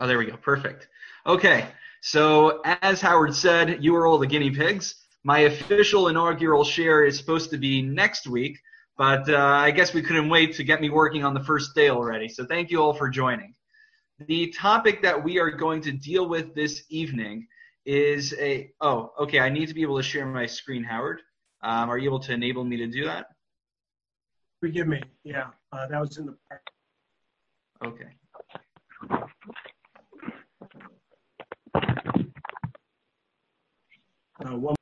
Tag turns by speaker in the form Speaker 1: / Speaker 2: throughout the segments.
Speaker 1: Oh, there we go. Perfect. Okay. So as Howard said, you are all the guinea pigs. My official inaugural share is supposed to be next week, but I guess we couldn't wait to get me working on the first day already. So thank you all for joining. The topic that we are going to deal with this evening is okay, I need to be able to share my screen, Howard. Are you able to enable me to do that?
Speaker 2: Forgive me. Yeah, that was in the part.
Speaker 1: Okay.
Speaker 2: One.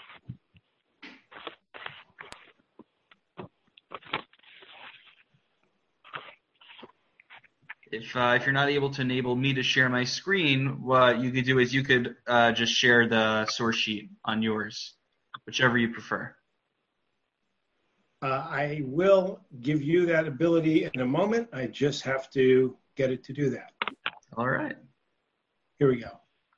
Speaker 1: If you're not able to enable me to share my screen, what you could do is you could just share the source sheet on yours, whichever you prefer.
Speaker 2: I will give you that ability in a moment. I just have to get it to do that.
Speaker 1: All right.
Speaker 2: Here we go.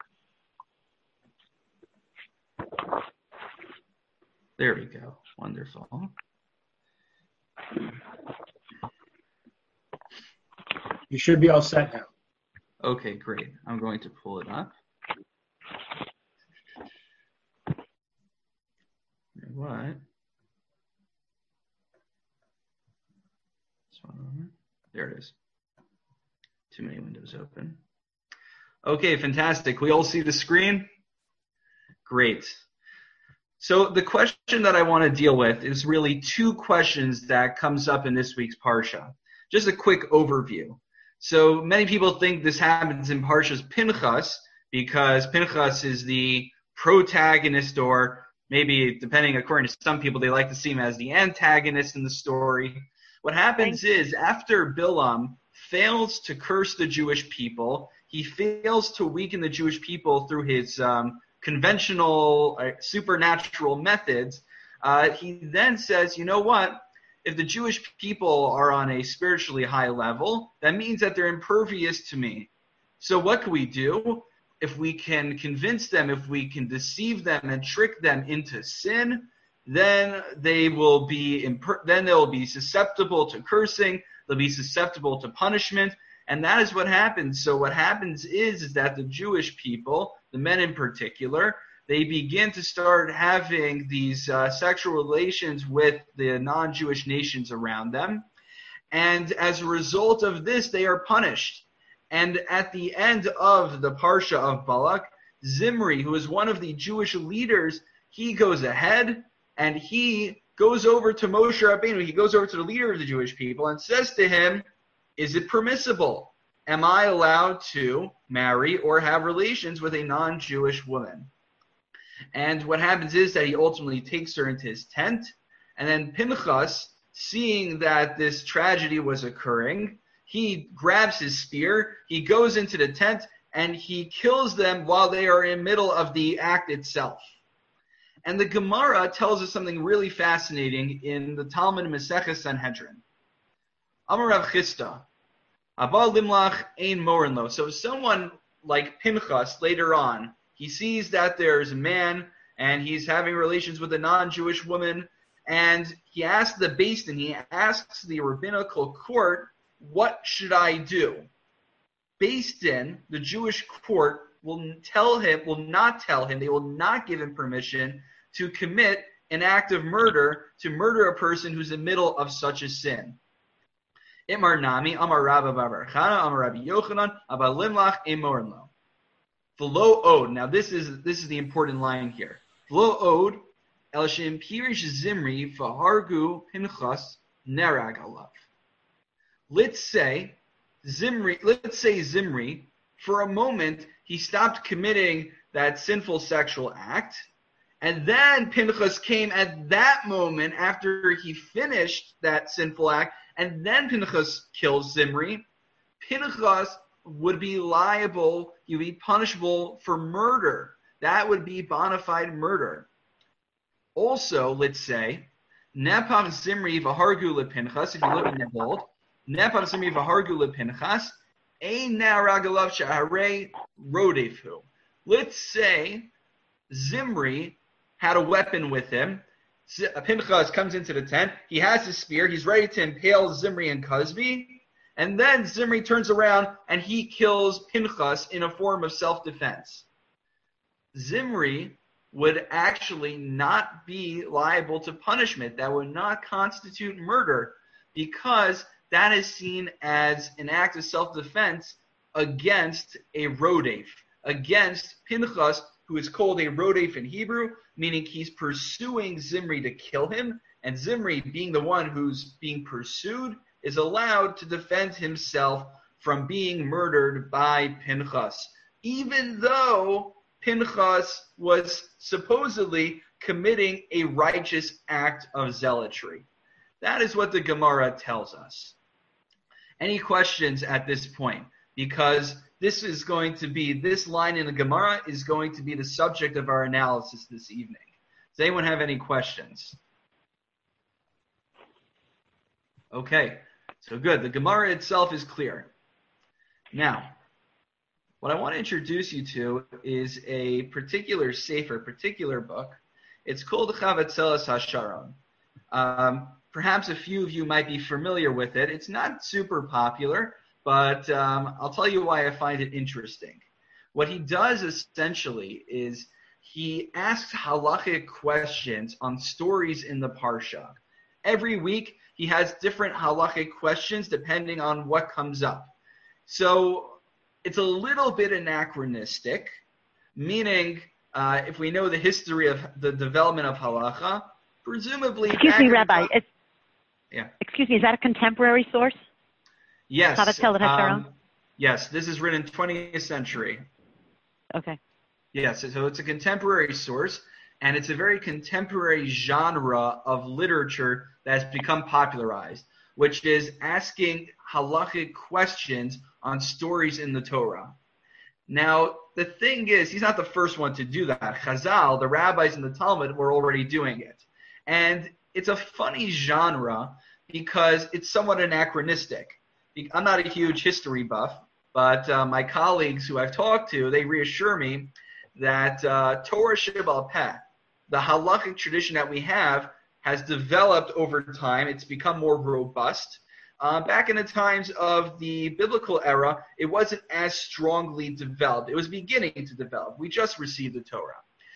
Speaker 1: There we go. Wonderful.
Speaker 2: You should be all set now.
Speaker 1: Okay, great. I'm going to pull it up. What? There it is. Too many windows open. Okay, fantastic. We all see the screen? Great. So the question that I want to deal with is really two questions that comes up in this week's Parsha. Just a quick overview. So many people think this happens in Parshas Pinchas because Pinchas is the protagonist, or maybe, depending, according to some people, they like to see him as the antagonist in the story. What happens is, after Bilam fails to curse the Jewish people, he fails to weaken the Jewish people through his conventional supernatural methods, he then says, you know what? If the Jewish people are on a spiritually high level, that means that they're impervious to me. So what can we do? If we can convince them, if we can deceive them and trick them into sin, then they will be susceptible to cursing, they'll be susceptible to punishment, and that is what happens. So what happens is that the Jewish people, the men in particular, they begin to start having these sexual relations with the non-Jewish nations around them. And as a result of this, they are punished. And at the end of the Parsha of Balak, Zimri, who is one of the Jewish leaders, he goes ahead and he goes over to Moshe Rabbeinu, he goes over to the leader of the Jewish people and says to him, is it permissible? Am I allowed to marry or have relations with a non-Jewish woman? And what happens is that he ultimately takes her into his tent, and then Pinchas, seeing that this tragedy was occurring, he grabs his spear, he goes into the tent, and he kills them while they are in the middle of the act itself. And the Gemara tells us something really fascinating in the Talmud Maseches Sanhedrin. Amar Rav Chisda, Abal Limlach Ein Morin Lo. So someone like Pinchas later on, he sees that there's a man and he's having relations with a non-Jewish woman, and he asks the Beis Din, he asks the rabbinical court, what should I do? Beis Din, the Jewish court, will not tell him, they will not give him permission to commit an act of murder, to murder a person who's in the middle of such a sin. Imar Nami, Amar Rabba Bar Chana, Amar Rabbi Yochanan, Abba Limlach, Emorin Lo. V'lo od. Now this is the important line here. V'lo od, El Shem Pirish Zimri v'hargu Pinchas nerag alav. Let's say Zimri, for a moment, he stopped committing that sinful sexual act, and then Pinchas came at that moment after he finished that sinful act, and then Pinchas kills Zimri. Pinchas would be liable, he would be punishable for murder. That would be bona fide murder. Also, let's say, Nepach Zimri v'hargu lePinchas, if you look in the bold, Nepach Zimri v'hargu lePinchas, ein naragalav sha'arei rodefu. Let's say Zimri had a weapon with him. Pinchas comes into the tent. He has his spear. He's ready to impale Zimri and Cosby. And then Zimri turns around and he kills Pinchas in a form of self-defense. Zimri would actually not be liable to punishment. That would not constitute murder because that is seen as an act of self-defense against a rodef, against Pinchas, who is called a rodef in Hebrew, meaning he's pursuing Zimri to kill him, and Zimri, being the one who's being pursued, is allowed to defend himself from being murdered by Pinchas, even though Pinchas was supposedly committing a righteous act of zealotry. That is what the Gemara tells us. Any questions at this point? Because this line in the Gemara is going to be the subject of our analysis this evening. Does anyone have any questions? Okay, so good. The Gemara itself is clear. Now, what I want to introduce you to is a particular sefer, particular book. It's called Chavatzelas HaSharon. Perhaps a few of you might be familiar with it. It's not super popular, but I'll tell you why I find it interesting. What he does essentially is he asks halachic questions on stories in the Parsha. Every week he has different halachic questions depending on what comes up. So it's a little bit anachronistic, meaning if we know the history of the development of halacha, presumably...
Speaker 3: Excuse me, Rabbi.
Speaker 1: Yeah.
Speaker 3: Excuse me, is that a contemporary source?
Speaker 1: Yes.
Speaker 3: Chavatzelas HaSharon?
Speaker 1: Yes, this is written 20th century.
Speaker 3: Okay.
Speaker 1: Yes, so it's a contemporary source, and it's a very contemporary genre of literature that has become popularized, which is asking halachic questions on stories in the Torah. Now, the thing is, he's not the first one to do that. Chazal, the rabbis in the Talmud, were already doing it. And it's a funny genre because it's somewhat anachronistic. I'm not a huge history buff, but my colleagues who I've talked to, they reassure me that Torah Sheba'al Peh, the halachic tradition that we have, has developed over time. It's become more robust. Back in the times of the biblical era, it wasn't as strongly developed. It was beginning to develop. We just received the Torah.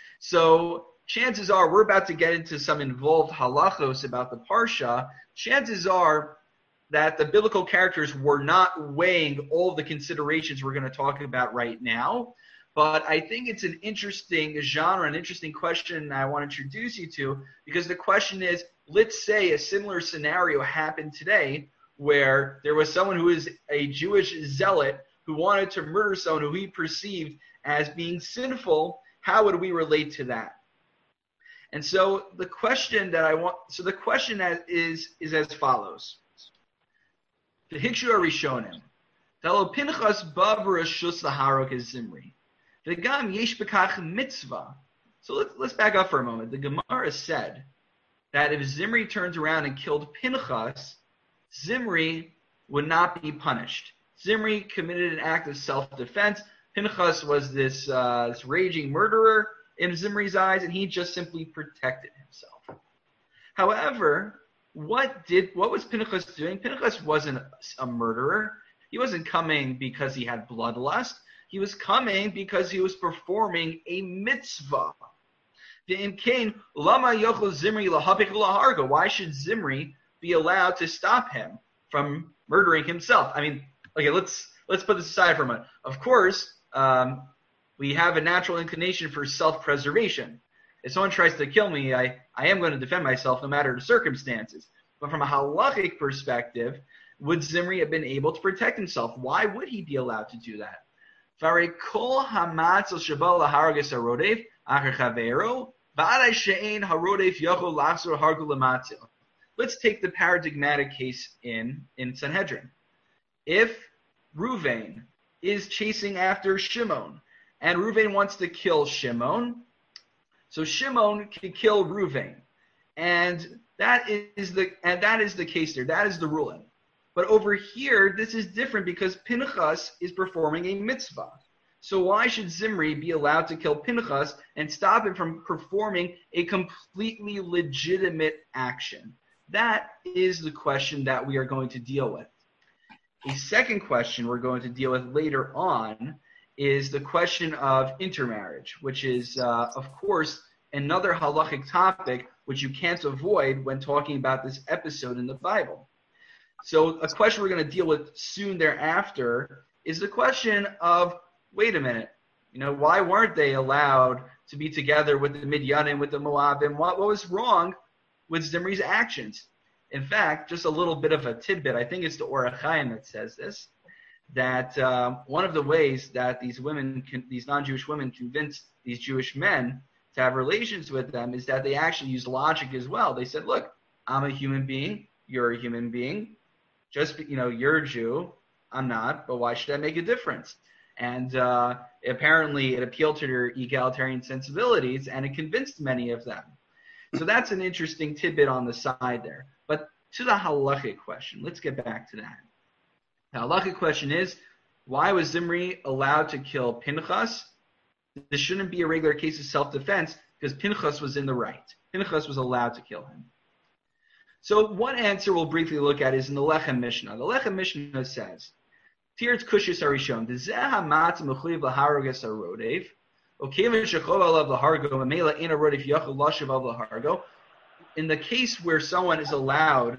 Speaker 1: So chances are, we're about to get into some involved halachos about the Parsha. Chances are that the biblical characters were not weighing all the considerations we're going to talk about right now. But I think it's an interesting genre, an interesting question I want to introduce you to, because the question is, let's say a similar scenario happened today where there was someone who is a Jewish zealot who wanted to murder someone who he perceived as being sinful. How would we relate to that? And so the question is as follows. The Hikshu Rishonim, Talo Pinchas ba b'rashus laharok es Zimri. V'gam yesh b'kach mitzvah. So let's back up for a moment. The Gemara said that if Zimri turns around and killed Pinchas, Zimri would not be punished. Zimri committed an act of self-defense. Pinchas was this raging murderer in Zimri's eyes, and he just simply protected himself. However, what was Pinchas doing? Pinchas wasn't a murderer. He wasn't coming because he had bloodlust. He was coming because he was performing a mitzvah. Why should Zimri be allowed to stop him from murdering himself? I mean, okay, let's put this aside for a moment. Of course, we have a natural inclination for self-preservation. If someone tries to kill me, I am going to defend myself no matter the circumstances. But from a halachic perspective, would Zimri have been able to protect himself? Why would he be allowed to do that? Let's take the paradigmatic case in Sanhedrin. If Ruvain is chasing after Shimon, and Ruvain wants to kill Shimon, so Shimon can kill Ruvain, and that is the case there. That is the ruling. But over here, this is different because Pinchas is performing a mitzvah. So why should Zimri be allowed to kill Pinchas and stop him from performing a completely legitimate action? That is the question that we are going to deal with. A second question we're going to deal with later on is the question of intermarriage, which is, of course, another halachic topic which you can't avoid when talking about this episode in the Bible. So a question we're going to deal with soon thereafter is the question of, wait a minute, why weren't they allowed to be together with the Midyanim, with the Moabim? What was wrong with Zimri's actions? In fact, just a little bit of a tidbit, I think it's the Or HaChaim that says this, that one of the ways that these non-Jewish women convinced these Jewish men to have relations with them is that they actually used logic as well. They said, look, I'm a human being, you're a human being, you're a Jew, I'm not, but why should that make a difference? And apparently it appealed to their egalitarian sensibilities, and it convinced many of them. So that's an interesting tidbit on the side there. But to the halachic question, let's get back to that. The halachic question is, why was Zimri allowed to kill Pinchas? This shouldn't be a regular case of self-defense because Pinchas was in the right. Pinchas was allowed to kill him. So one answer we'll briefly look at is in the Lechem Mishnah. The Lechem Mishnah says, Tirz Kushis Arishon, D'zeh ha'matz mechuyev l'haroges harodev, ukeven shechov alav l'hargo, mamela ein harodev yachol lashav alav l'hargo. In the case where someone is allowed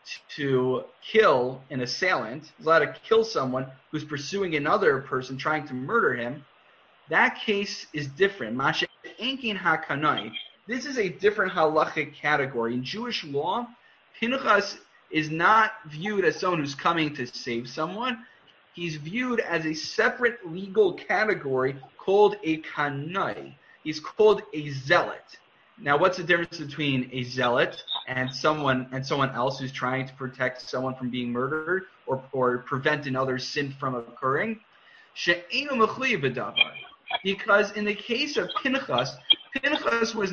Speaker 1: to kill an assailant, is allowed to kill someone who's pursuing another person trying to murder him, that case is different. Mashe enkin hakanai. This is a different halachic category. In Jewish law, Pinchas is not viewed as someone who's coming to save someone. He's viewed as a separate legal category called a kanai. He's called a zealot. Now, what's the difference between a zealot and someone else who's trying to protect someone from being murdered or prevent another sin from occurring? She'enu mechuyev b'davar. Because in the case of Pinchas was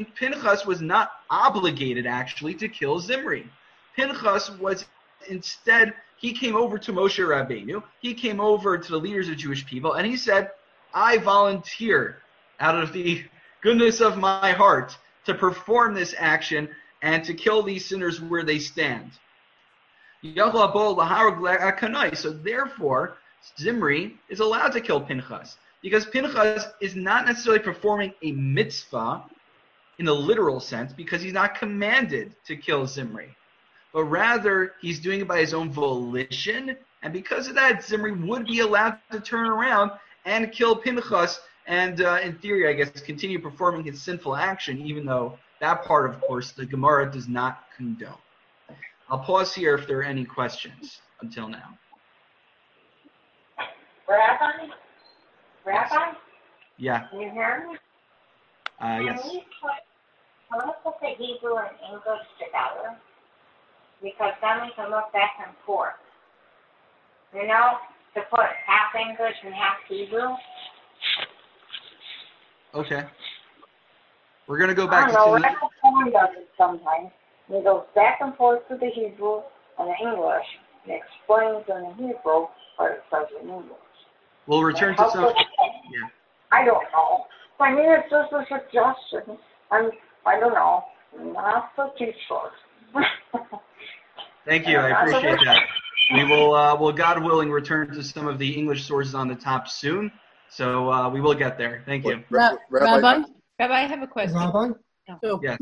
Speaker 1: not obligated actually to kill Zimri. Pinchas was instead, he came over to Moshe Rabbeinu, he came over to the leaders of Jewish people, and he said, I volunteer out of the goodness of my heart to perform this action and to kill these sinners where they stand. So therefore, Zimri is allowed to kill Pinchas, because Pinchas is not necessarily performing a mitzvah in the literal sense, because he's not commanded to kill Zimri, but rather he's doing it by his own volition, and because of that, Zimri would be allowed to turn around and kill Pinchas, and in theory, I guess, continue performing his sinful action, even though that part, of course, the Gemara does not condone. I'll pause here if there are any questions until now.
Speaker 4: Rabbi?
Speaker 1: Yeah.
Speaker 4: Can you hear me?
Speaker 1: Yes.
Speaker 4: Can we put the Hebrew and English together? Because then we can look back and forth. To put half English and half Hebrew.
Speaker 1: Okay. We're going to go back
Speaker 4: I don't know,
Speaker 1: to
Speaker 4: Rabbi Cohen does it sometimes. He goes back and forth to the Hebrew and the English and explains in the Hebrew what it says in English.
Speaker 1: We'll return to some. Yeah.
Speaker 4: I don't know. I mean, it's just a suggestion. I don't know. Not so too short.
Speaker 1: Thank you. I appreciate that. We will, God willing, return to some of the English sources on the top soon. So we will get there. Thank you.
Speaker 5: Rabbi, I have a question.
Speaker 2: Rabbi?
Speaker 5: So,
Speaker 1: Yes.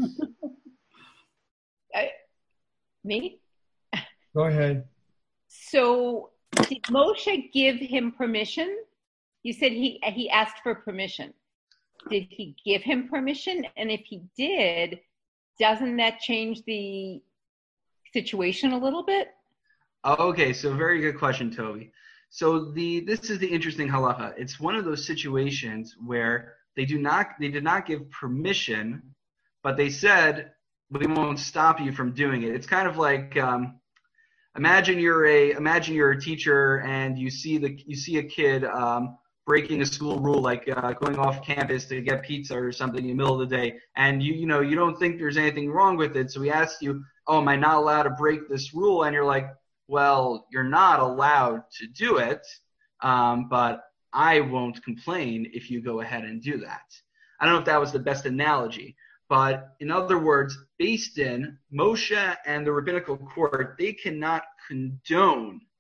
Speaker 5: Me?
Speaker 2: Go ahead.
Speaker 5: So, did Moshe give him permission? You said he asked for permission. Did he give him permission? And if he did, doesn't that change the situation a little bit?
Speaker 1: Okay, so very good question, Toby. So this is the interesting halacha. It's one of those situations where they did not give permission, but they said, we won't stop you from doing it. It's kind of like imagine you're a teacher and you see a kid breaking a school rule, like going off campus to get pizza or something in the middle of the day, and you don't think there's anything wrong with it, so he asks you, oh, am I not allowed to break this rule? And you're like, well, you're not allowed to do it, but I won't complain if you go ahead and do that. I don't know if that was the best analogy, but in other words, based in Moshe and the rabbinical court, they cannot condone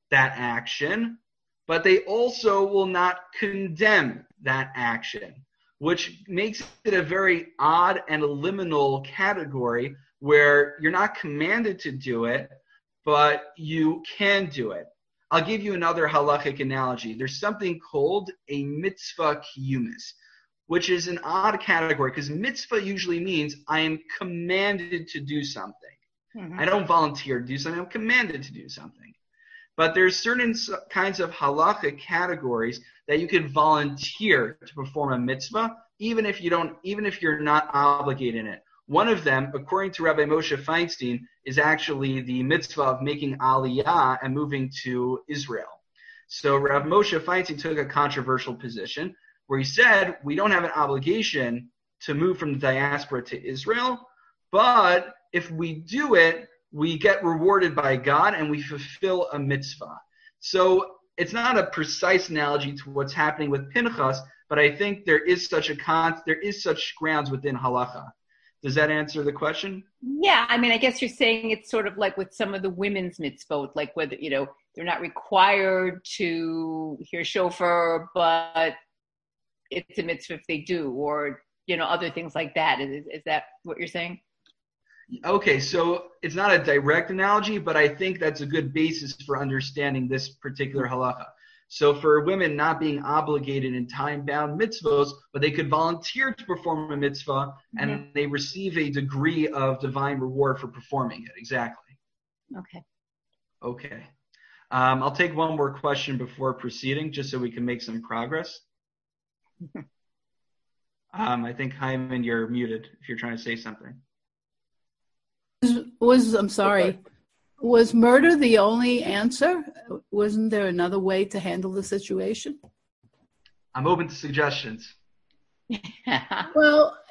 Speaker 1: that action, but they also will not condemn that action, which makes it a very odd and liminal category where you're not commanded to do it, but you can do it. I'll give you another halachic analogy. There's something called a mitzvah kiyumis, which is an odd category because mitzvah usually means I am commanded to do something. Mm-hmm. I don't volunteer to do something. I'm commanded to do something. But there's certain kinds of halachic categories that you can volunteer to perform a mitzvah, even if you're not obligated in it. One of them, according to Rabbi Moshe Feinstein, is actually the mitzvah of making aliyah and moving to Israel. So Rabbi Moshe Feinstein took a controversial position where he said we don't have an obligation to move from the diaspora to Israel, but if we do it, we get rewarded by God and we fulfill a mitzvah. So it's not a precise analogy to what's happening with Pinchas, but I think there is such grounds within halacha. Does that answer the question?
Speaker 5: Yeah, I mean, I guess you're saying it's sort of like with some of the women's mitzvot, like whether, they're not required to hear shofar, but it's a mitzvah if they do, or, other things like that. Is that what you're saying?
Speaker 1: Okay, so it's not a direct analogy, but I think that's a good basis for understanding this particular halacha. So for women not being obligated in time-bound mitzvahs, but they could volunteer to perform a mitzvah, and they receive a degree of divine reward for performing it. Exactly. Okay. I'll take one more question before proceeding, just so we can make some progress. I think, Hyman, you're muted if you're trying to say something.
Speaker 6: I'm sorry. Was murder the only answer? Wasn't there another way to handle the situation?
Speaker 1: I'm open to suggestions.
Speaker 6: Well,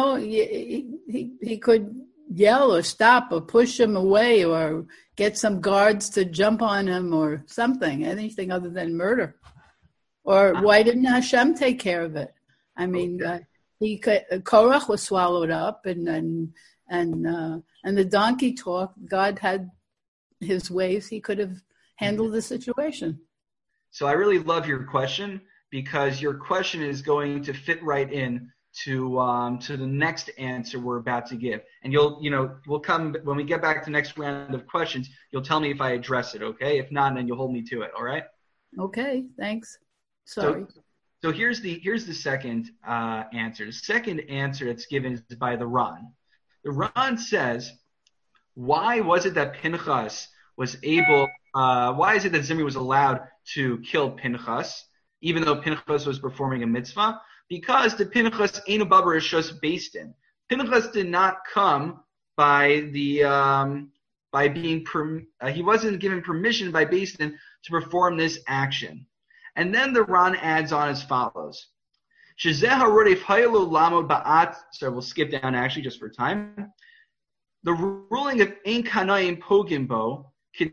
Speaker 6: he could yell or stop or push him away or get some guards to jump on him or something, anything other than murder. Or why didn't Hashem take care of it? I mean, Korach was swallowed up and the donkey talk. God had his ways. He could have handled the situation.
Speaker 1: So I really love your question because your question is going to fit right in to the next answer we're about to give. And we'll come when we get back to the next round of questions. You'll tell me if I address it, okay? If not, then you'll hold me to it. All right?
Speaker 6: Okay. Thanks. Sorry.
Speaker 1: So here's the second answer. The second answer that's given is by the Ran. The Ran says, why was it that Pinchas was able? Why is it that Zimri was allowed to kill Pinchas, even though Pinchas was performing a mitzvah? Because the Pinchas Einu Baba Rishos Beis Din. Pinchas did not come by the he wasn't given permission by Beis Din to perform this action. And then the Ran adds on as follows. So we'll skip down actually just for time. The ruling of Ein Kanayim Pogimbo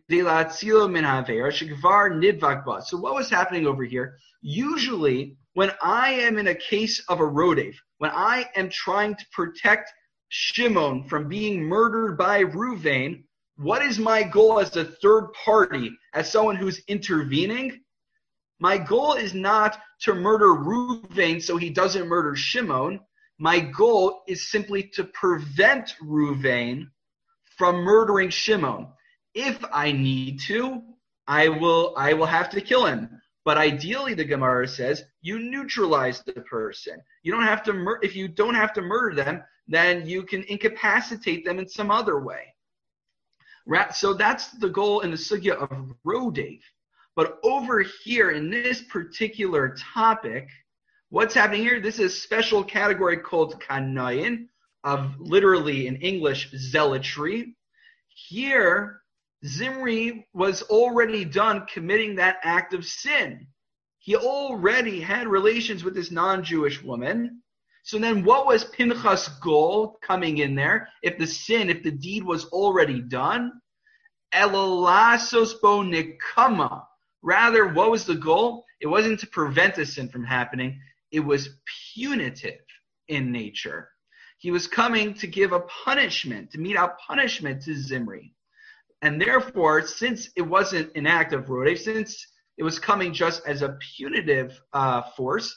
Speaker 1: So what was happening over here? Usually, when I am in a case of a rodev, when I am trying to protect Shimon from being murdered by Ruvain, what is my goal as a third party, as someone who's intervening? My goal is not to murder Ruvain so he doesn't murder Shimon. My goal is simply to prevent Ruvain from murdering Shimon. If I need to, I will have to kill him. But ideally, the Gemara says, you neutralize the person. You don't have to if you don't have to murder them, then you can incapacitate them in some other way. So that's the goal in the sugya of Rodev. But over here in this particular topic, what's happening here? This is a special category called kanayin, of literally in English, zealotry. Here, Zimri was already done committing that act of sin. He already had relations with this non-Jewish woman. So then what was Pinchas' goal coming in there? If the deed was already done? Elalasos bo nikama. Rather, what was the goal? It wasn't to prevent the sin from happening. It was punitive in nature. He was coming to give a punishment, to mete out punishment to Zimri. And therefore, since it wasn't an act of rodef, since it was coming just as a punitive force,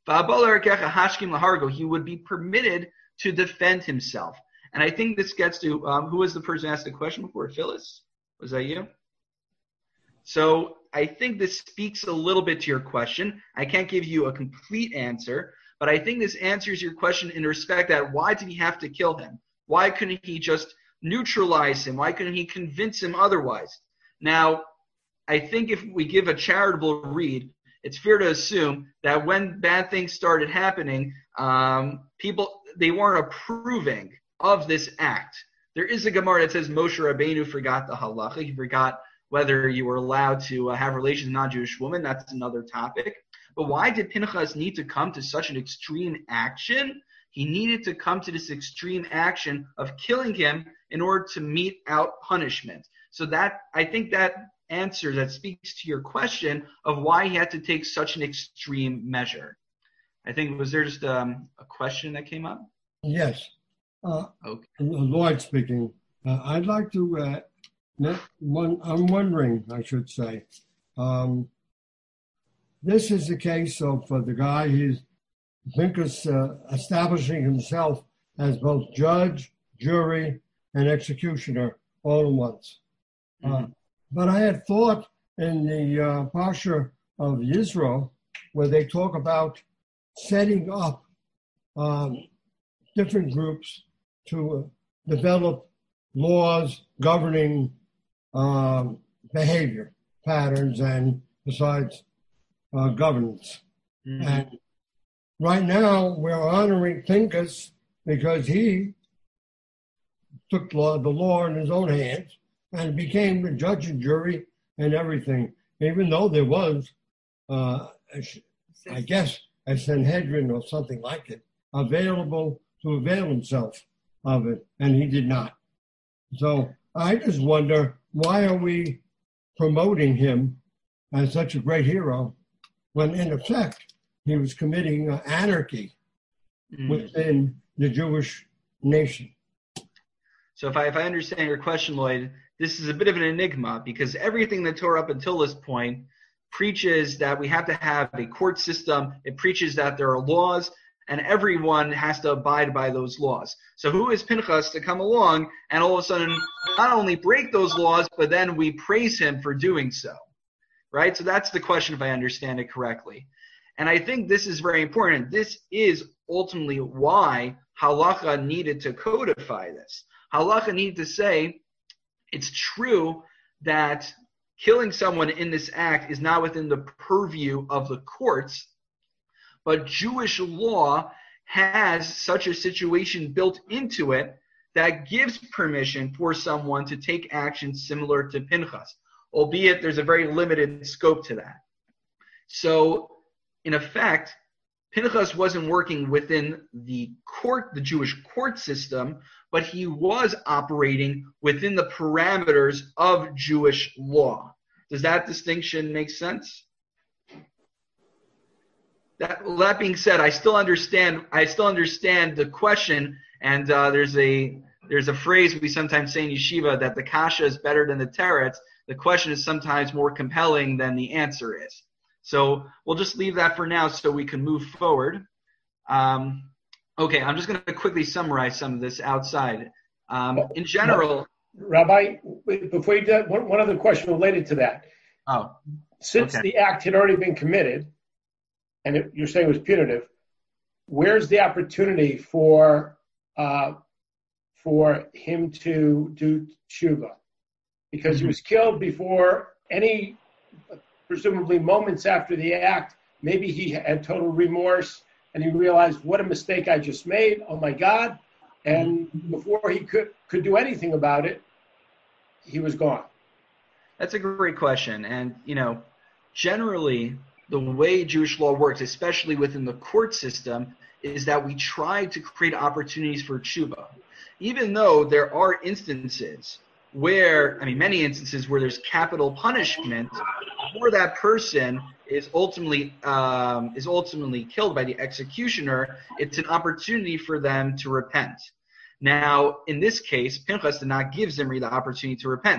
Speaker 1: he would be permitted to defend himself. And I think this gets to, who was the person who asked the question before? Phyllis? Was that you? So I think this speaks a little bit to your question. I can't give you a complete answer, but I think this answers your question in respect that why did he have to kill him? Why couldn't he just neutralize him? Why couldn't he convince him otherwise? Now, I think if we give a charitable read, it's fair to assume that when bad things started happening, people, they weren't approving of this act. There is a Gemara that says Moshe Rabbeinu forgot the halacha. He forgot whether you were allowed to have relations with a non-Jewish woman. That's another topic. But why did Pinchas need to come to such an extreme action? He needed to come to this extreme action of killing him in order to mete out punishment. So that, I think that answer, that speaks to your question of why he had to take such an extreme measure. I think, was there just a question that came up?
Speaker 7: Yes.
Speaker 1: Okay.
Speaker 7: Lloyd speaking. I'd like to, I'm wondering, I should say, this is the case of the guy, Pinchas establishing himself as both judge, jury, and executioner all at once. Mm-hmm. But I had thought in the Parsha of Yisro, where they talk about setting up different groups to develop laws governing behavior patterns and besides governance. Mm-hmm. And right now we're honoring Pinchas because he took the law in his own hands and became the judge and jury and everything, even though there was, I guess, a Sanhedrin or something like it, available to avail himself of it, and he did not. So I just wonder, why are we promoting him as such a great hero when, in effect, he was committing anarchy within the Jewish nation?
Speaker 1: So if I understand your question, Lloyd, this is a bit of an enigma because everything the Torah up until this point preaches that we have to have a court system. It preaches that there are laws and everyone has to abide by those laws. So who is Pinchas to come along and all of a sudden not only break those laws, but then we praise him for doing so, right? So that's the question if I understand it correctly. And I think this is very important. This is ultimately why halacha needed to codify this. Halacha needed to say, it's true that killing someone in this act is not within the purview of the courts, but Jewish law has such a situation built into it that gives permission for someone to take action similar to Pinchas, albeit there's a very limited scope to that. So, in effect, Pinchas wasn't working within the court, the Jewish court system, but he was operating within the parameters of Jewish law. Does that distinction make sense? That being said, I still understand the question, and there's a phrase we sometimes say in yeshiva that the kasha is better than the teretz. The question is sometimes more compelling than the answer is. So we'll just leave that for now so we can move forward. Okay, I'm just going to quickly summarize some of this outside. In general...
Speaker 2: Rabbi, before you do, one other question related to that.
Speaker 1: Oh,
Speaker 2: Since the act had already been committed, and you're saying it was punitive, where's the opportunity for him to do tshuva? Because he was killed before any... presumably moments after the act, maybe he had total remorse and he realized, what a mistake I just made. Oh my God. And before he could do anything about it, he was gone.
Speaker 1: That's a great question. And, generally the way Jewish law works, especially within the court system, is that we try to create opportunities for tshuva. Even though there are instances many instances where there's capital punishment, before that person is ultimately killed by the executioner, it's an opportunity for them to repent. Now, in this case, Pinchas did not give Zimri the opportunity to repent.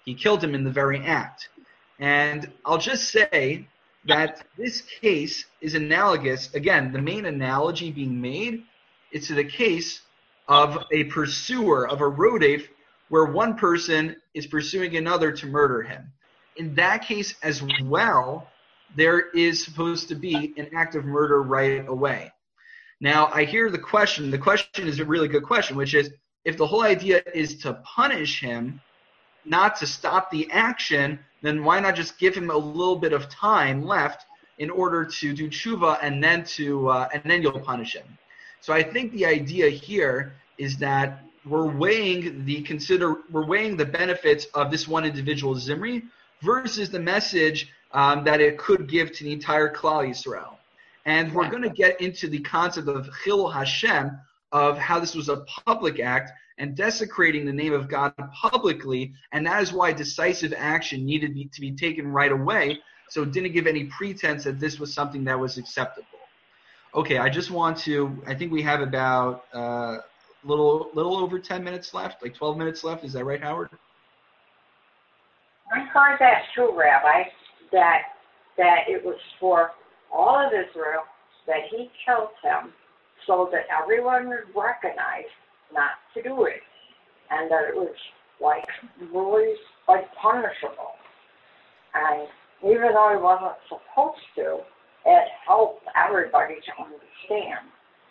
Speaker 1: He killed him in the very act. And I'll just say that this case is analogous. Again, the main analogy being made is to the case of a pursuer, of a rodef, where one person is pursuing another to murder him. In that case as well, there is supposed to be an act of murder right away. Now, I hear the question. The question is a really good question, which is, if the whole idea is to punish him, not to stop the action, then why not just give him a little bit of time left in order to do tshuva and then you'll punish him. So I think the idea here is that we're weighing the benefits of this one individual Zimri versus the message that it could give to the entire Klal Yisrael. And we're going to get into the concept of Chilul Hashem, of how this was a public act and desecrating the name of God publicly, and that is why decisive action needed to be taken right away, so it didn't give any pretense that this was something that was acceptable. Okay, I think we have about little over 10 minutes left, like 12 minutes left. Is that right, Howard?
Speaker 4: I heard that too, Rabbi, that it was for all of Israel that he killed him so that everyone would recognize not to do it, and that it was like really like punishable. And even though he wasn't supposed to, it helped everybody to understand.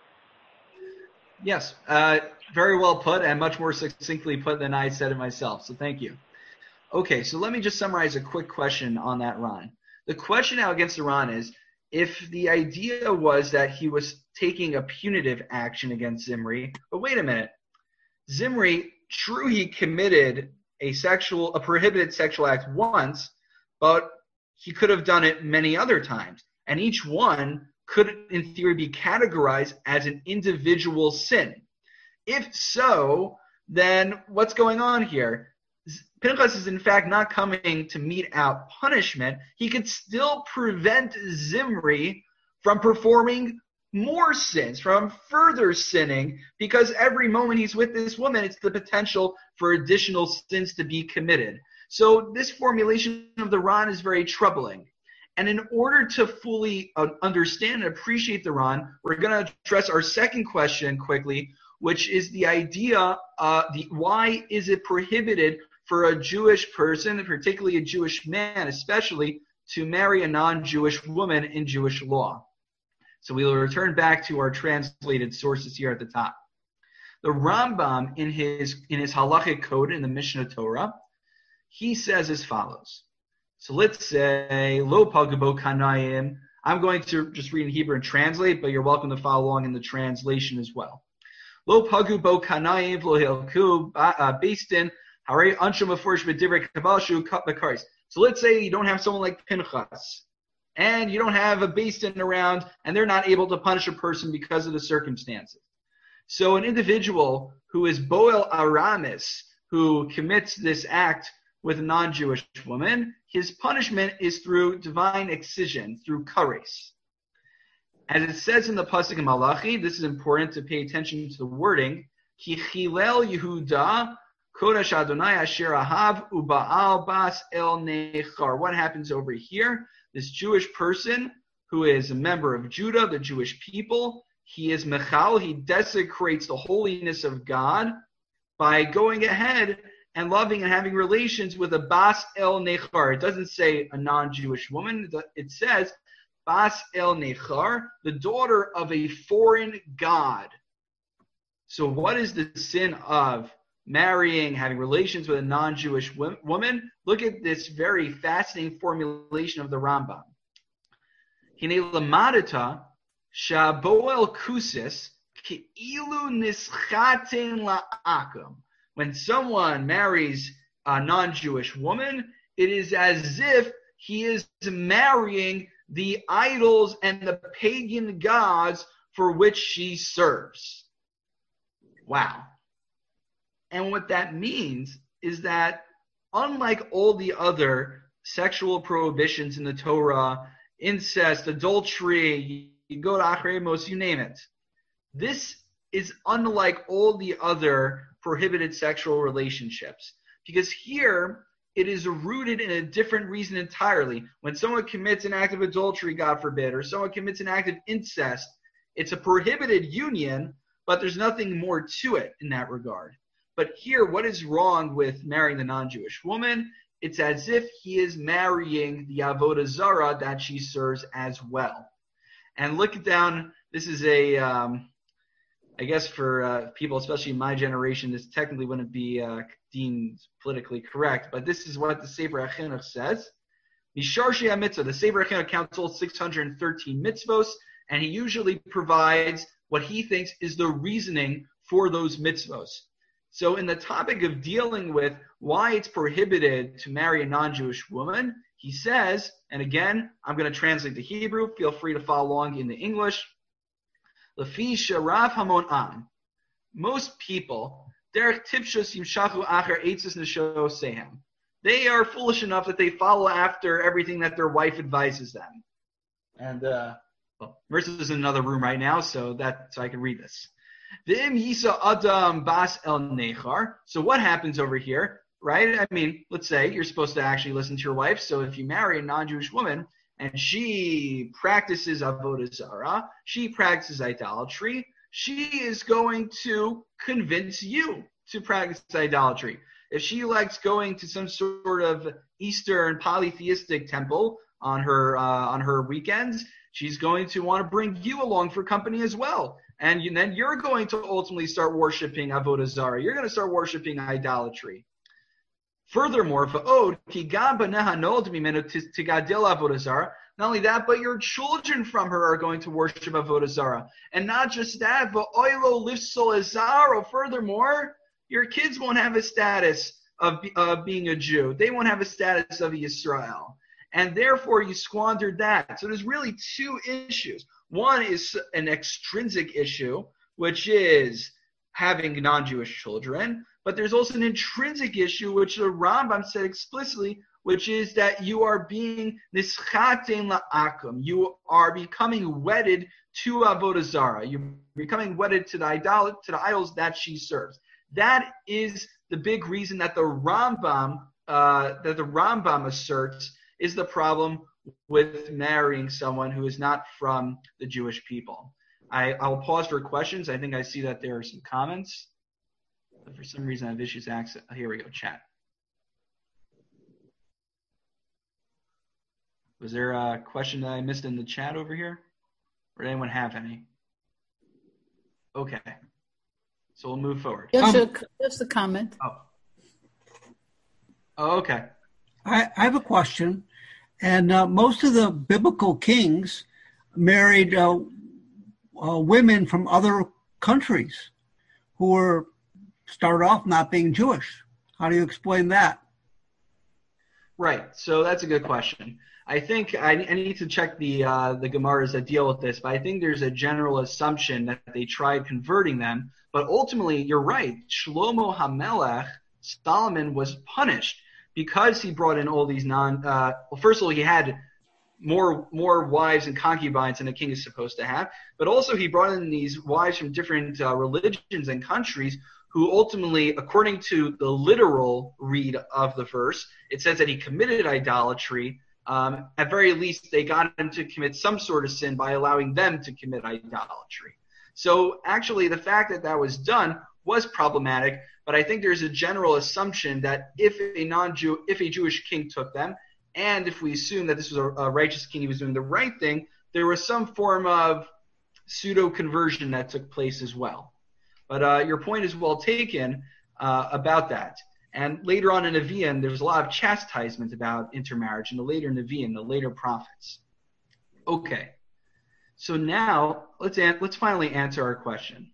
Speaker 1: Yes, very well put, and much more succinctly put than I said it myself, so thank you. Okay, so let me just summarize a quick question on that Ron. The question now against Iran is, if the idea was that he was taking a punitive action against Zimri, but wait a minute, Zimri, true, he committed a prohibited sexual act once, but he could have done it many other times, and each one could, in theory, be categorized as an individual sin. If so, then what's going on here? Pinchas is in fact not coming to mete out punishment. He could still prevent Zimri from performing more sins, from further sinning, because every moment he's with this woman, it's the potential for additional sins to be committed. So this formulation of the Ran is very troubling. And in order to fully understand and appreciate the Ran, we're going to address our second question quickly, which is the idea, why is it prohibited for a Jewish person, particularly a Jewish man especially, to marry a non-Jewish woman in Jewish law? So we will return back to our translated sources here at the top. The Rambam, in his halachic code in the Mishnah Torah, he says as follows. So let's say, Lo pagabo kanayim. I'm going to just read in Hebrew and translate, but you're welcome to follow along in the translation as well. Lo pagubo kanayim lo hilku beistin harei anshum afurish b'divrei kabashu kat b'karis. So let's say you don't have someone like Pinchas, and you don't have a beistin around, and they're not able to punish a person because of the circumstances. So an individual who is Boel Aramis, who commits this act with a non-Jewish woman, his punishment is through divine excision, through kares. As it says in the Pasuk in Malachi, this is important to pay attention to the wording, Ki chilel Yehuda kodesh Adonai asher ahav ubaal bas el nechar. What happens over here? This Jewish person who is a member of Judah, the Jewish people, he is mechal, he desecrates the holiness of God by going ahead and loving and having relations with a bas el nechar. It doesn't say a non-Jewish woman. It says bas el nechar, the daughter of a foreign god. So what is the sin of marrying, having relations with a non-Jewish woman? Look at this very fascinating formulation of the Rambam. Hine lamadata shaboel kusis ki'ilu nischaten la'akam. When someone marries a non-Jewish woman, it is as if he is marrying the idols and the pagan gods for which she serves. Wow. And what that means is that unlike all the other sexual prohibitions in the Torah, incest, adultery, you go to Achremos, you name it, this is unlike all the other prohibited sexual relationships. Because here, it is rooted in a different reason entirely. When someone commits an act of adultery, God forbid, or someone commits an act of incest, it's a prohibited union, but there's nothing more to it in that regard. But here, what is wrong with marrying the non-Jewish woman? It's as if he is marrying the Avodah Zarah that she serves as well. And look down, this is a, I guess for people, especially in my generation, this technically wouldn't be deemed politically correct, but this is what the Sefer HaChinuch says. Misharshi HaMitzvah, the Sefer HaChinuch counts all 613 mitzvos, and he usually provides what he thinks is the reasoning for those mitzvos. So in the topic of dealing with why it's prohibited to marry a non-Jewish woman, he says, and again, I'm going to translate the Hebrew. Feel free to follow along in the English. Lefi sharav hamon am. Most people, derech tipshus yimshachu acher eitzes nesho sehem. They are foolish enough that they follow after everything that their wife advises them. And Marissa is in another room right now, so I can read this. V'im yisa adam bas el nechar. So what happens over here, right? I mean, let's say you're supposed to actually listen to your wife. So if you marry a non-Jewish woman and she practices avodah zarah, she practices idolatry, she is going to convince you to practice idolatry. If she likes going to some sort of Eastern polytheistic temple on her weekends, she's going to want to bring you along for company as well. And then you're going to ultimately start worshiping avodah zarah. You're going to start worshiping idolatry. Furthermore, not only that, but your children from her are going to worship avodah zarah. And not just that, furthermore, your kids won't have a status of being a Jew. They won't have a status of Yisrael. And therefore, you squandered that. So there's really two issues. One is an extrinsic issue, which is having non-Jewish children. But there's also an intrinsic issue, which the Rambam said explicitly, which is that you are being nischaten la'akum. You are becoming wedded to avodah zarah. You're becoming wedded to the idols that she serves. That is the big reason that the Rambam asserts is the problem with marrying someone who is not from the Jewish people. I'll pause for questions. I think I see that there are some comments. But for some reason, I have issues access. Here we go, chat. Was there a question that I missed in the chat over here? Or did anyone have any? Okay. So we'll move forward.
Speaker 6: Just a comment.
Speaker 1: Oh, okay.
Speaker 8: I have a question. And most of the biblical kings married women from other countries who were started off not being Jewish. How do you explain that?
Speaker 1: Right. So that's a good question. I think I need to check the Gemaras that deal with this, but I think there's a general assumption that they tried converting them. But ultimately, you're right. Shlomo HaMelech, Solomon, was punished because he brought in all these first of all, he had more wives and concubines than a king is supposed to have, but also he brought in these wives from different religions and countries who ultimately, according to the literal read of the verse, it says that he committed idolatry. At very least, they got him to commit some sort of sin by allowing them to commit idolatry. So actually, the fact that was done was problematic, but I think there's a general assumption that if a Jewish king took them, and if we assume that this was a righteous king, he was doing the right thing, there was some form of pseudo-conversion that took place as well. But your point is well taken about that. And later on in Nevi'im, there's a lot of chastisement about intermarriage in the later Nevi'im, the later prophets. Okay. So now, let's finally answer our question.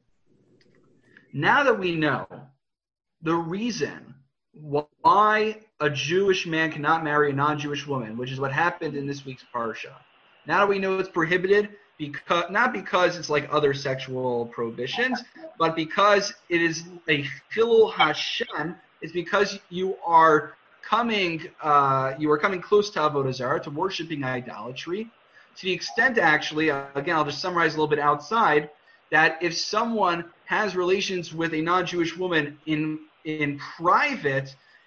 Speaker 1: Now that we know the reason why a Jewish man cannot marry a non-Jewish woman, which is what happened in this week's parsha, now that we know it's prohibited, not because it's like other sexual prohibitions, but because it is a Chilul Hashem. It's because you are coming close to avodah zarah, to worshiping idolatry, to the extent actually, again, I'll just summarize a little bit outside, that if someone has relations with a non-Jewish woman in private,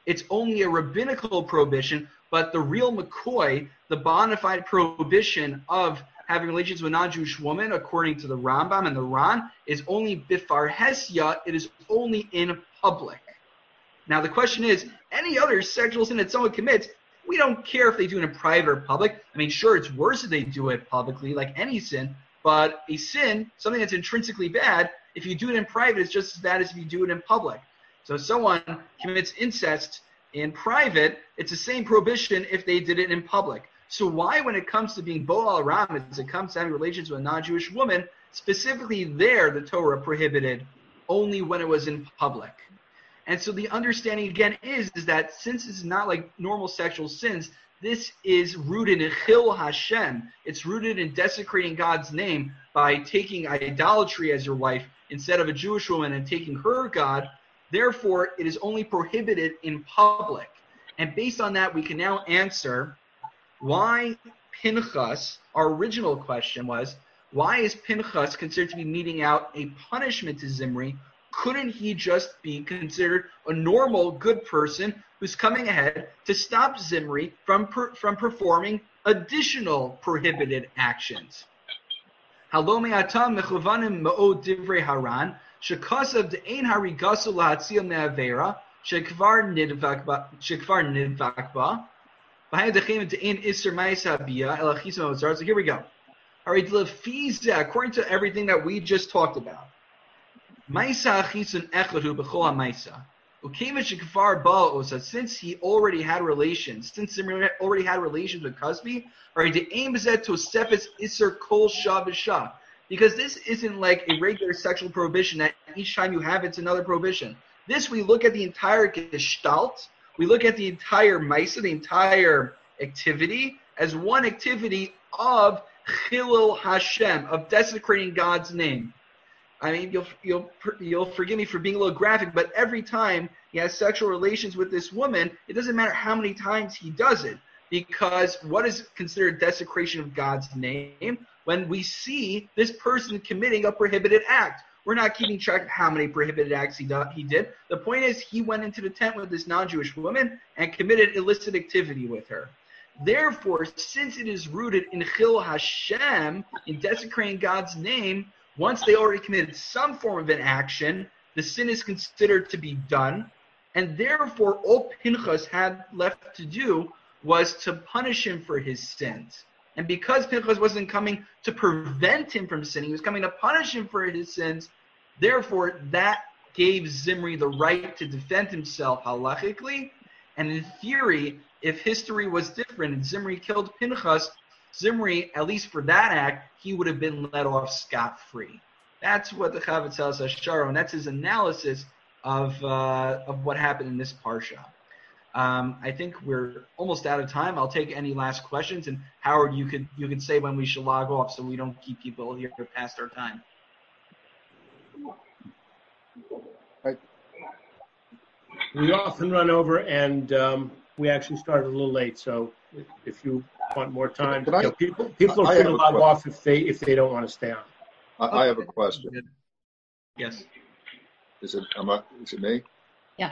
Speaker 1: it's only a rabbinical prohibition, but the real McCoy, the bona fide prohibition of having relations with a non-Jewish woman, according to the Rambam and the Ran, is only bifar hesya, it is only in public. Now the question is, any other sexual sin that someone commits, we don't care if they do it in private or public. I mean, sure, it's worse if they do it publicly, like any sin, but a sin, something that's intrinsically bad, if you do it in private, it's just as bad as if you do it in public. So if someone commits incest in private, it's the same prohibition if they did it in public. So why, when it comes to being Bo'al Ram, as it comes to having relations with a non-Jewish woman, specifically there the Torah prohibited only when it was in public? And so the understanding again is that since it's not like normal sexual sins, this is rooted in Chil Hashem. It's rooted in desecrating God's name by taking idolatry as your wife instead of a Jewish woman and taking her God. Therefore, it is only prohibited in public. And based on that, we can now answer why Pinchas, our original question was, why is Pinchas considered to be meting out a punishment to Zimri? Couldn't he just be considered a normal, good person who's coming ahead to stop Zimri from performing additional prohibited actions? Halome atam mechuvanim ma'od divrei haran shekasav de'ein harigasu lahatzil me'avera shekvar nidvak ba b'hayim dechem de'ein iser ma'isa bia elachis ma'ozar. So here we go. All right, according to everything that we just talked about, Maisa achisun echadu b'chol ha'maisa. Ukemish shekvar ba osa, since he already had relations, since Zimri already had relations with Cosby, alright, the aim is that to sefes iser kol shah v'shah, because this isn't like a regular sexual prohibition that each time you have it's another prohibition. This, we look at the entire gestalt, we look at the entire maisa, the entire activity, as one activity of chilul Hashem, of desecrating God's name. I mean, you'll forgive me for being a little graphic, but every time he has sexual relations with this woman, it doesn't matter how many times he does it, because what is considered desecration of God's name? When we see this person committing a prohibited act. We're not keeping track of how many prohibited acts he did. The point is, he went into the tent with this non-Jewish woman and committed illicit activity with her. Therefore, since it is rooted in Chil Hashem, in desecrating God's name, once they already committed some form of an action, the sin is considered to be done, and therefore all Pinchas had left to do was to punish him for his sins. And because Pinchas wasn't coming to prevent him from sinning, he was coming to punish him for his sins, therefore that gave Zimri the right to defend himself halachically, and in theory, if history was different and Zimri killed Pinchas, Zimri, at least for that act, he would have been let off scot-free. That's what the Chavetz tells us, Sharo, and that's his analysis of what happened in this parsha. I think we're almost out of time. I'll take any last questions, and Howard, you could say when we should log off so we don't keep people here past our time.
Speaker 2: We often run over, and we actually started a little late. So if you want more time, people are free to log off if they don't want to stay on.
Speaker 9: I have a question.
Speaker 1: Yes.
Speaker 9: Is it me?
Speaker 5: Yeah.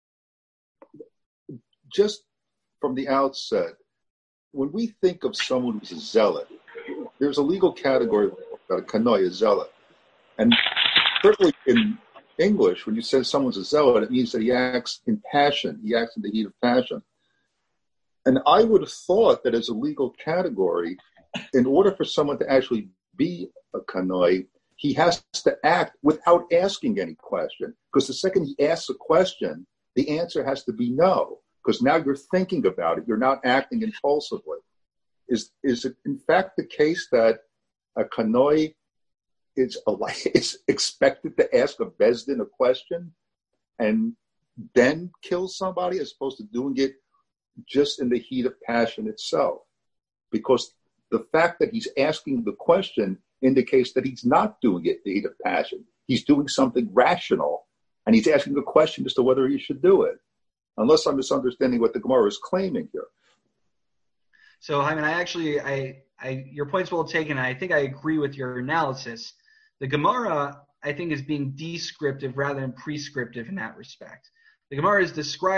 Speaker 9: Just from the outset, when we think of someone who's a zealot, there's a legal category about a kanoi, a zealot. And certainly in English, when you say someone's a zealot, it means that he acts in passion. He acts in the heat of passion. And I would have thought that as a legal category, in order for someone to actually be a kanoi, he has to act without asking any question. Because the second he asks a question, the answer has to be no. Because now you're thinking about it. You're not acting impulsively. Is it in fact the case that a kanoi is expected to ask a bezdin a question and then kill somebody as opposed to doing it just in the heat of passion itself? Because the fact that he's asking the question indicates that he's not doing it in the heat of passion. He's doing something rational, and he's asking the question as to whether he should do it. Unless I'm misunderstanding what the Gemara is claiming here.
Speaker 1: So, I mean, your point's well taken. I think I agree with your analysis. The Gemara, I think, is being descriptive rather than prescriptive in that respect. The Gemara is describing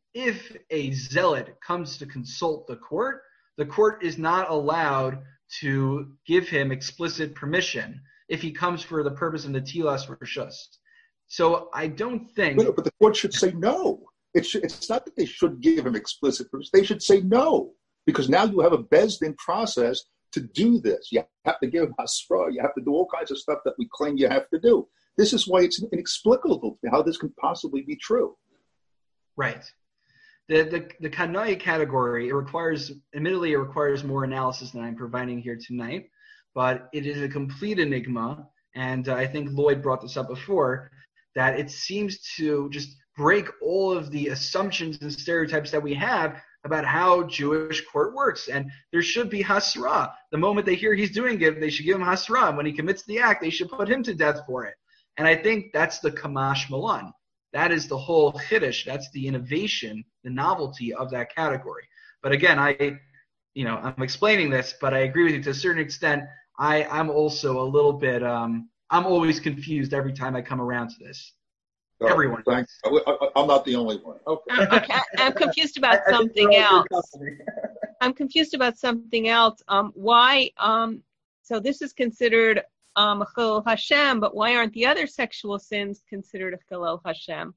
Speaker 1: if a zealot comes to consult the court is not allowed to give him explicit permission if he comes for the purpose of netilas reshus. So I don't think.
Speaker 9: But the court should say no. It's not that they should give him explicit permission. They should say no, because now you have a Beis Din process to do this. You have to give him hasra. You have to do all kinds of stuff that we claim you have to do. This is why it's inexplicable to me how this can possibly be true.
Speaker 1: Right. The kanoi category, admittedly, it requires more analysis than I'm providing here tonight, but it is a complete enigma, and I think Lloyd brought this up before, that it seems to just break all of the assumptions and stereotypes that we have about how Jewish court works. And there should be hasra. The moment they hear he's doing it, they should give him hasra. And when he commits the act, they should put him to death for it. And I think that's the kamash malan. That is the whole chiddush. That's the innovation, the novelty of that category. But again, I'm explaining this, but I agree with you to a certain extent. I'm also a little bit, I'm always confused every time I come around to this.
Speaker 9: Oh,
Speaker 1: Everyone.
Speaker 9: Thanks. I'm not the only one. Okay.
Speaker 10: Okay, I'm confused about something else. I'm confused about something else. Why? So this is considered Chilul Hashem, but why aren't the other sexual sins considered a Chilul Hashem?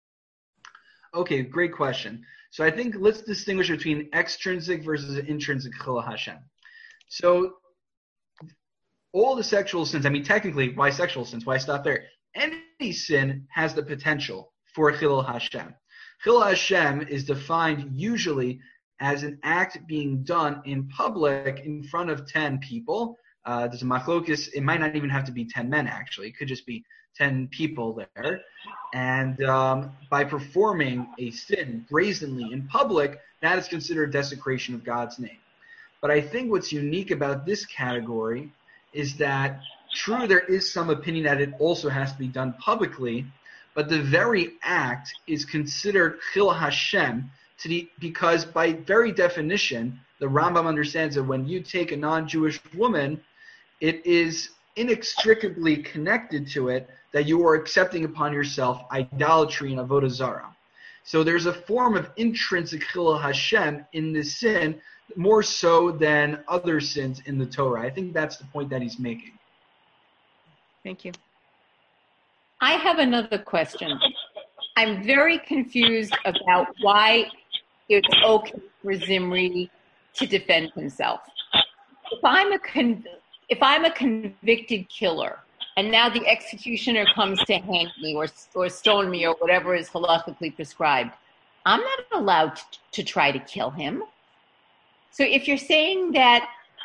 Speaker 1: Okay, great question. So I think let's distinguish between extrinsic versus intrinsic Chilul Hashem. So all the sexual sins, technically, why sexual sins? Why stop there? Any sin has the potential for Chilul Hashem. Chilul Hashem is defined usually as an act being done in public in front of 10 people. There's a machlokes. It might not even have to be 10 men, actually. It could just be 10 people there. And by performing a sin brazenly in public, that is considered desecration of God's name. But I think what's unique about this category is that, true, there is some opinion that it also has to be done publicly, but the very act is considered Chilul Hashem because by very definition, the Rambam understands that when you take a non-Jewish woman, it is inextricably connected to it that you are accepting upon yourself idolatry and avodah zarah. So there's a form of intrinsic Chilul Hashem in this sin, more so than other sins in the Torah. I think that's the point that he's making.
Speaker 10: Thank you.
Speaker 5: I have another question. I'm very confused about why it's okay for Zimri to defend himself. If I'm a convicted killer, and now the executioner comes to hang me or stone me or whatever is halakhically prescribed, I'm not allowed to try to kill him. So if you're saying that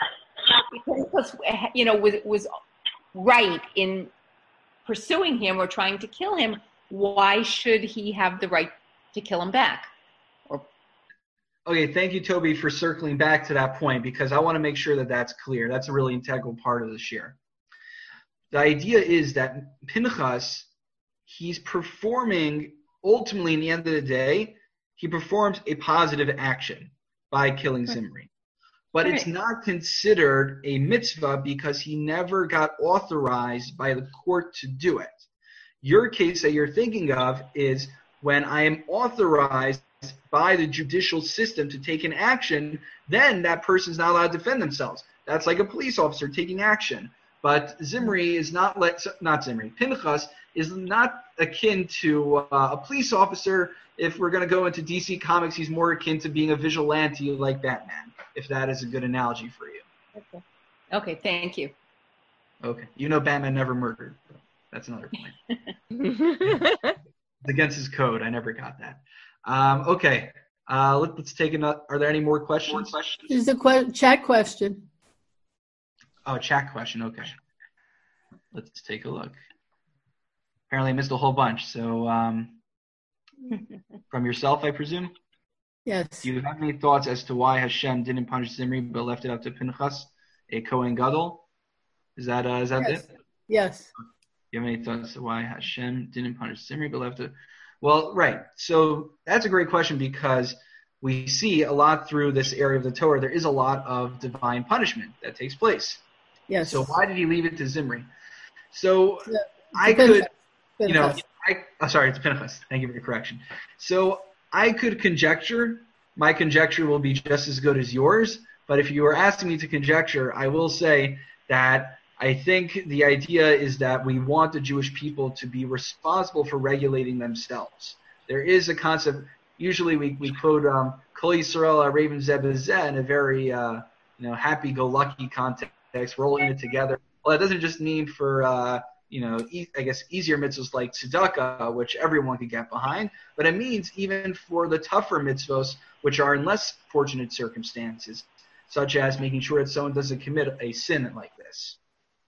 Speaker 5: was right in pursuing him or trying to kill him, why should he have the right to kill him back?
Speaker 1: Okay, thank you, Toby, for circling back to that point, because I want to make sure that that's clear. That's a really integral part of the shir. The idea is that Pinchas, he's performing, ultimately, in the end of the day, he performs a positive action by killing Zimri. But it's not considered a mitzvah because he never got authorized by the court to do it. Your case that you're thinking of is when I am authorized by the judicial system to take an action, then that person's not allowed to defend themselves. That's like a police officer taking action. But Zimri is Pinchas is not akin to a police officer. If we're going to go into DC Comics, he's more akin to being a vigilante like Batman, if that is a good analogy for you.
Speaker 5: Okay, thank you.
Speaker 1: Okay. Batman never murdered. That's another point. It's against his code. I never got that. Okay. Let's take another. Are there any more questions?
Speaker 6: There's a chat question.
Speaker 1: Oh, chat question. Okay. Let's take a look. Apparently I missed a whole bunch. So from yourself, I presume?
Speaker 6: Yes.
Speaker 1: Do you have any thoughts as to why Hashem didn't punish Zimri but left it up to Pinchas, a Kohen Gadol? Is that
Speaker 6: yes.
Speaker 1: it?
Speaker 6: Yes.
Speaker 1: Do you have any thoughts as to why Hashem didn't punish Zimri but left it? Well, right. So that's a great question because we see a lot through this area of the Torah. There is a lot of divine punishment that takes place.
Speaker 6: Yes.
Speaker 1: So why did he leave it to Zimri? So
Speaker 6: Pinchas.
Speaker 1: sorry, it's Pinchas. Thank you for the correction. So I could conjecture. My conjecture will be just as good as yours. But if you were asking me to conjecture, I will say that I think the idea is that we want the Jewish people to be responsible for regulating themselves. There is a concept. Usually we quote Kol Yisrael Raven Zebazeh in a very happy-go-lucky context. We're all in it together. Well, that doesn't just mean for I guess easier mitzvahs like tzedakah, which everyone can get behind, but it means even for the tougher mitzvahs, which are in less fortunate circumstances, such as making sure that someone doesn't commit a sin like this.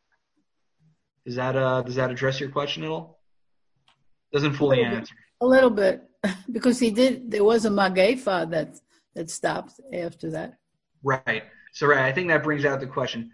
Speaker 1: Does that address your question at all? Doesn't fully answer.
Speaker 6: A little bit, because there was a Magefa that stopped after that.
Speaker 1: Right. So I think that brings out the question.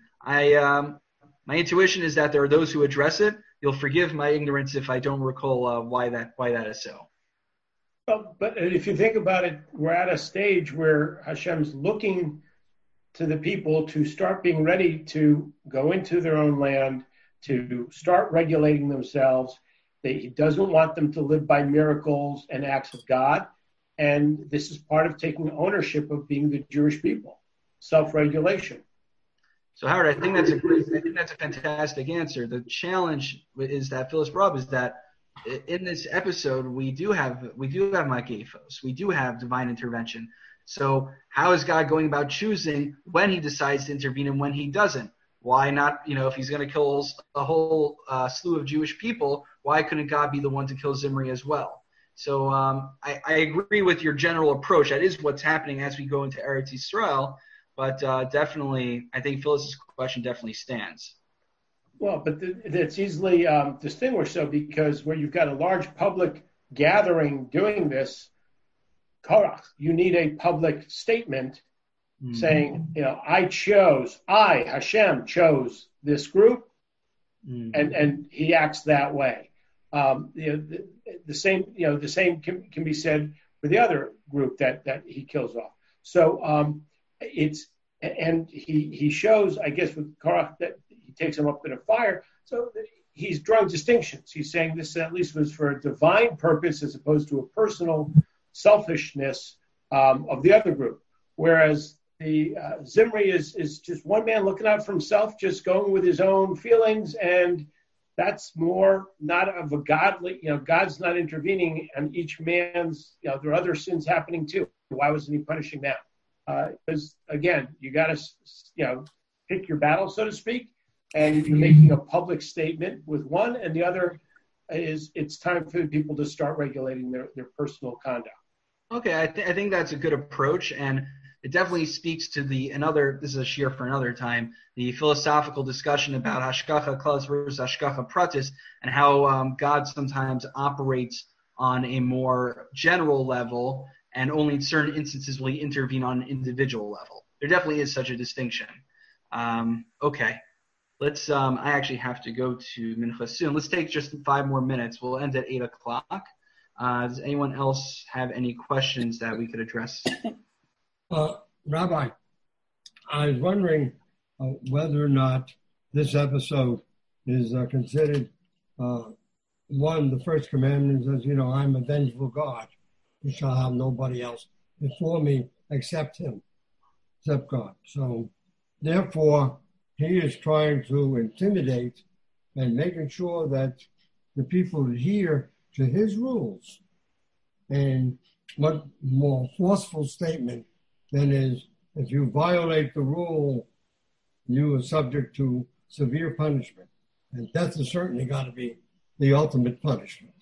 Speaker 1: My intuition is that there are those who address it. You'll forgive my ignorance if I don't recall why that is so.
Speaker 2: Well, but if you think about it, we're at a stage where Hashem's looking to the people to start being ready to go into their own land, to start regulating themselves. He doesn't want them to live by miracles and acts of God. And this is part of taking ownership of being the Jewish people, self-regulation.
Speaker 1: So Howard, I think that's a fantastic answer. The challenge is that Phyllis Robb is that in this episode we do have Magefos, we do have divine intervention. So how is God going about choosing when he decides to intervene and when he doesn't? Why not, if he's going to kill a whole slew of Jewish people, why couldn't God be the one to kill Zimri as well? So I agree with your general approach. That is what's happening as we go into Eretz Yisrael. But definitely, I think Phyllis's question definitely stands.
Speaker 2: Well, but it's easily distinguished, so because where you've got a large public gathering doing this, Korach, you need a public statement saying, Hashem chose this group, and he acts that way. The same can be said for the other group that he kills off. So he shows, I guess, with Korach that he takes him up in a fire. So he's drawing distinctions. He's saying this at least was for a divine purpose as opposed to a personal selfishness of the other group. Whereas the Zimri is just one man looking out for himself, just going with his own feelings, and that's more not of a godly, God's not intervening on each man's, there are other sins happening too. Why wasn't he punishing them? Because again, you got to, pick your battle, so to speak, and you're making a public statement with one, and the other is it's time for people to start regulating their personal conduct. Okay,
Speaker 1: I think that's a good approach, and it definitely speaks to this is a shir for another time, the philosophical discussion about hashgacha klas versus hashgacha pratis, and how God sometimes operates on a more general level, and only in certain instances will he intervene on an individual level. There definitely is such a distinction. Okay, let's. I actually have to go to Mincha soon. Let's take just 5 more minutes. We'll end at 8 o'clock. Does anyone else have any questions that we could address?
Speaker 7: Rabbi, I was wondering whether or not this episode is considered one. The first commandment says, I'm a vengeful God. You shall have nobody else before me except God. So, therefore, he is trying to intimidate and making sure that the people adhere to his rules. And what more forceful statement than is, if you violate the rule, you are subject to severe punishment. And death is certainly got to be the ultimate punishment.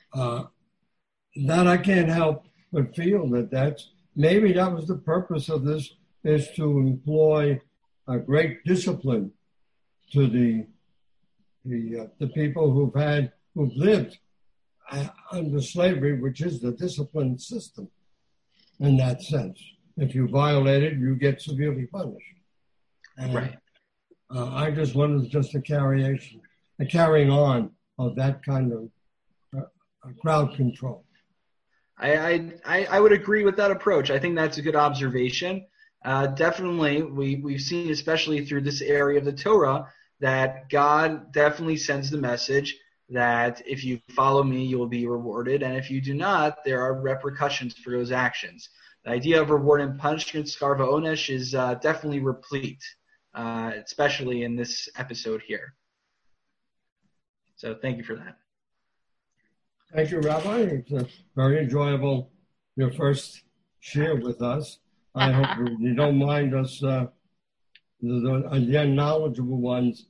Speaker 7: That I can't help but feel that maybe that was the purpose of this, is to employ a great discipline to the people who've lived under slavery, which is the discipline system in that sense. If you violate it, you get severely punished. And,
Speaker 1: right.
Speaker 7: I just wanted just a carrying on of that kind of crowd control.
Speaker 1: I would agree with that approach. I think that's a good observation. Definitely, we've seen, especially through this area of the Torah, that God definitely sends the message, that if you follow me, you will be rewarded, and if you do not, there are repercussions for those actions. The idea of reward and punishment, Skarva Onesh, is definitely replete, especially in this episode here. So thank you for that.
Speaker 7: Thank you, Rabbi. It's very enjoyable, your first share with us. I hope you don't mind us, the unknowledgeable ones.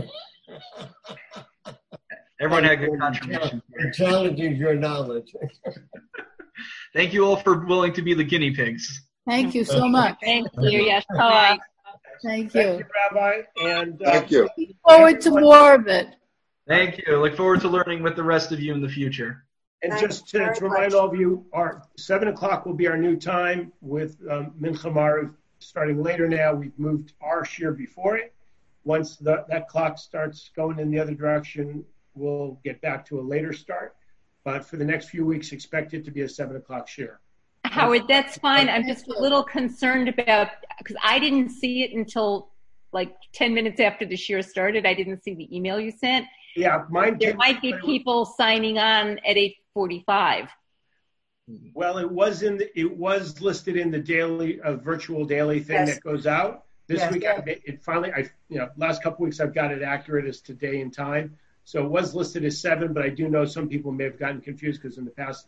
Speaker 1: Everyone had good contributions.
Speaker 7: Challenging your knowledge.
Speaker 1: Thank you all for willing to be the guinea pigs.
Speaker 6: Thank you so much.
Speaker 5: Thank you. Yes. Bye.
Speaker 6: Thank
Speaker 2: Thank
Speaker 6: you.
Speaker 2: you, Rabbi. And
Speaker 9: Thank you.
Speaker 6: Look forward to more of it.
Speaker 1: Thank you. Look forward to learning with the rest of you in the future.
Speaker 2: And
Speaker 4: Thanks
Speaker 2: just to
Speaker 4: very
Speaker 2: remind
Speaker 4: much.
Speaker 2: all of you, our 7 o'clock will be our new time with Mincha Maariv starting later now. We've moved our shir before it. Once that clock starts going in the other direction, we'll get back to a later start. But for the next few weeks, expect it to be a 7 o'clock shir.
Speaker 5: Howard, that's fine. I'm just a little concerned about, because I didn't see it until like 10 minutes after the shir started. I didn't see the email you sent.
Speaker 2: Yeah, mine
Speaker 5: There
Speaker 2: came.
Speaker 5: might be people signing on at 8:45.
Speaker 2: Well, it was listed in the daily virtual daily thing
Speaker 4: Yes.
Speaker 2: that goes out this
Speaker 4: Yes.
Speaker 2: week. It finally, last couple weeks I've got it accurate as to day and time. So it was listed as 7, but I do know some people may have gotten confused because in the past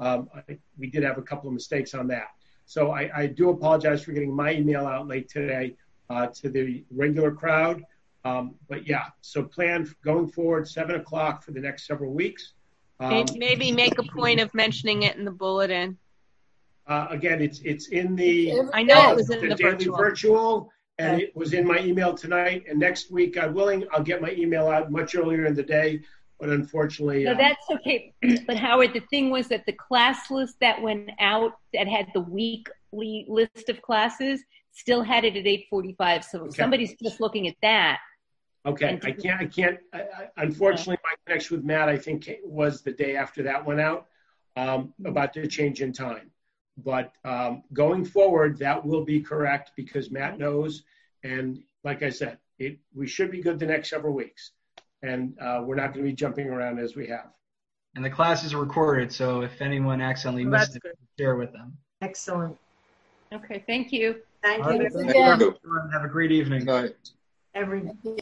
Speaker 2: we did have a couple of mistakes on that. So I do apologize for getting my email out late today to the regular crowd. But yeah, so plan going forward 7 o'clock for the next several weeks.
Speaker 10: Maybe make a point of mentioning it in the bulletin.
Speaker 2: Again, it's in the
Speaker 10: I know it was in the
Speaker 2: daily
Speaker 10: virtual.
Speaker 2: virtual, and it was in my email tonight. And next week, God willing, I'll get my email out much earlier in the day. But unfortunately,
Speaker 5: No, that's okay. But Howard, the thing was that the class list that went out that had the weekly list of classes still had it at 8:45. So if somebody's just looking at that.
Speaker 2: okay, I can't. Unfortunately, my connection with Matt, I think, was the day after that went out about the change in time. But going forward, that will be correct because Matt knows. And like I said, we should be good the next several weeks. And we're not going to be jumping around as we have.
Speaker 1: And the class is recorded, so if anyone accidentally
Speaker 10: Well,
Speaker 1: missed
Speaker 10: that's
Speaker 1: it, share with them.
Speaker 4: Excellent.
Speaker 5: Okay, thank you.
Speaker 4: Thank
Speaker 1: All
Speaker 4: you,
Speaker 1: right.
Speaker 7: Thank
Speaker 6: Yeah.
Speaker 9: Thank you.
Speaker 1: Have a great evening.
Speaker 9: Good night.
Speaker 4: everyone.